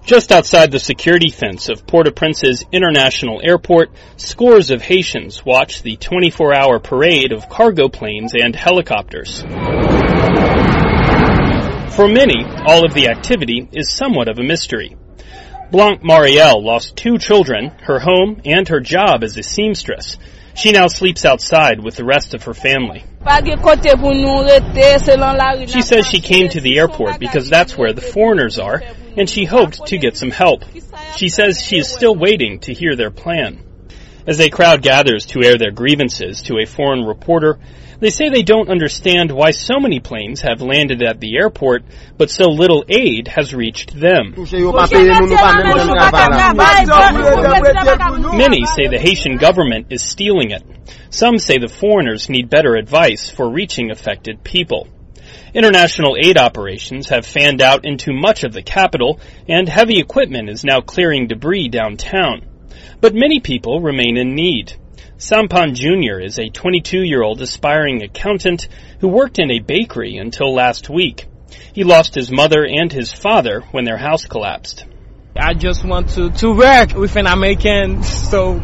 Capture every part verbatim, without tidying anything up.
Just outside the security fence of Port-au-Prince's International Airport, scores of Haitians watch the twenty-four hour parade of cargo planes and helicopters. For many, all of the activity is somewhat of a mystery. Blanc Marielle lost two children, her home, and her job as a seamstress. She now sleeps outside with the rest of her family. She says she came to the airport because that's where the foreigners are, and she hoped to get some help. She says she is still waiting to hear their plan. As a crowd gathers to air their grievances to a foreign reporter, they say they don't understand why so many planes have landed at the airport, but so little aid has reached them. Many say the Haitian government is stealing it. Some say the foreigners need better advice for reaching affected people. International aid operations have fanned out into much of the capital, and heavy equipment is now clearing debris downtown. But many people remain in need. Sampan Junior is a twenty-two-year-old aspiring accountant who worked in a bakery until last week. He lost his mother and his father when their house collapsed. I just want to, to work with an American so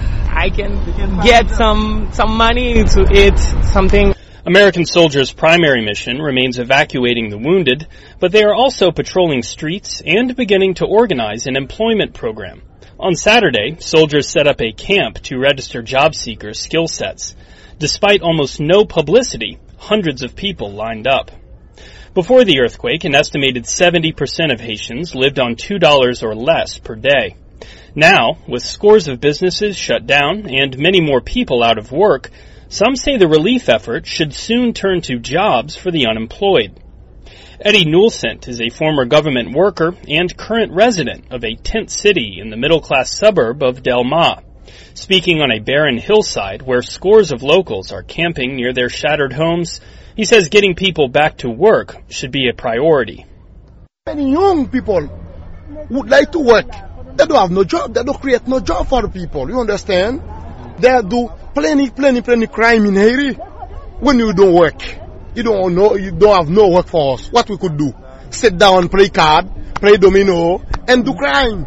I can get some, some money to eat something. American soldiers' primary mission remains evacuating the wounded, but they are also patrolling streets and beginning to organize an employment program. On Saturday, soldiers set up a camp to register job seekers' skill sets. Despite almost no publicity, hundreds of people lined up. Before the earthquake, an estimated seventy percent of Haitians lived on two dollars or less per day. Now, with scores of businesses shut down and many more people out of work, some say the relief effort should soon turn to jobs for the unemployed. Eddie Nulcent is a former government worker and current resident of a tent city in the middle-class suburb of Delma. Speaking on a barren hillside where scores of locals are camping near their shattered homes, he says getting people back to work should be a priority. Many young people would like to work. They don't have no job. They don't create no job for the people. You understand? They do plenty, plenty, plenty crime in Haiti when you don't work. You don't know, you don't have no work for us. What we could do? Sit down, play card, play domino, and do crime.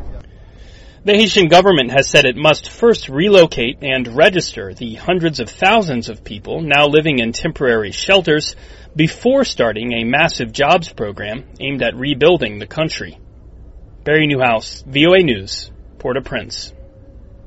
The Haitian government has said it must first relocate and register the hundreds of thousands of people now living in temporary shelters before starting a massive jobs program aimed at rebuilding the country. Barry Newhouse, V O A News, Port-au-Prince.